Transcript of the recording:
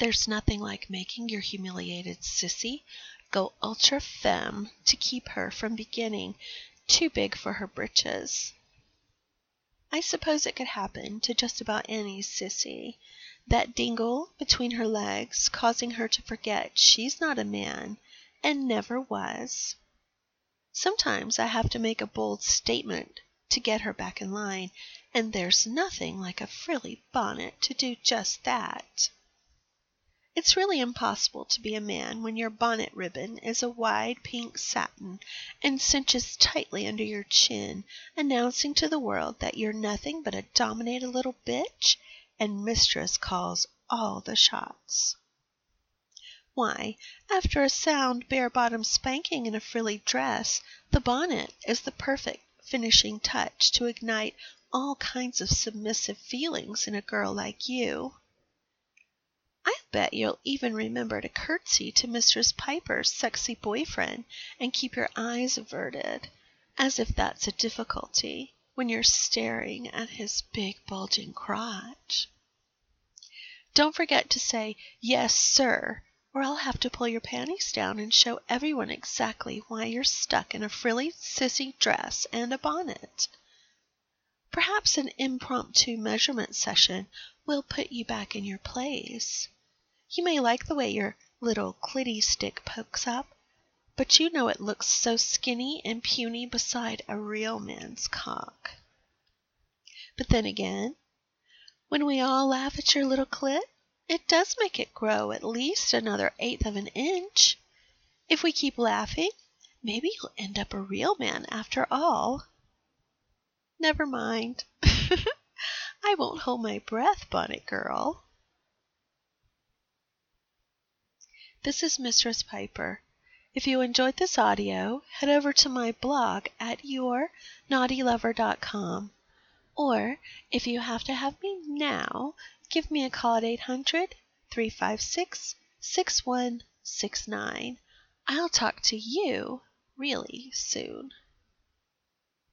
There's nothing like making your humiliated sissy go ultra femme to keep her from beginning too big for her britches. I suppose it could happen to just about any sissy. That dingle between her legs causing her to forget she's not a man and never was. Sometimes I have to make a bold statement to get her back in line, and there's nothing like a frilly bonnet to do just that. It's really impossible to be a man when your bonnet ribbon is a wide pink satin and cinches tightly under your chin, announcing to the world that you're nothing but a dominated little bitch and mistress calls all the shots. Why, after a sound bare-bottom spanking in a frilly dress, the bonnet is the perfect finishing touch to ignite all kinds of submissive feelings in a girl like you. I bet you'll even remember to curtsy to Mistress Piper's sexy boyfriend and keep your eyes averted, as if that's a difficulty, when you're staring at his big bulging crotch. Don't forget to say, "Yes, sir," or I'll have to pull your panties down and show everyone exactly why you're stuck in a frilly sissy dress and a bonnet. Perhaps an impromptu measurement session will put you back in your place. You may like the way your little clitty stick pokes up, but you know it looks so skinny and puny beside a real man's cock. But then again, when we all laugh at your little clit, it does make it grow at least another 1/8 of an inch. If we keep laughing, maybe you'll end up a real man after all. Never mind. I won't hold my breath, bonnet girl. This is Mistress Piper. If you enjoyed this audio, head over to my blog at yournaughtylover.com. Or, if you have to have me now, give me a call at 800-356-6169. I'll talk to you really soon.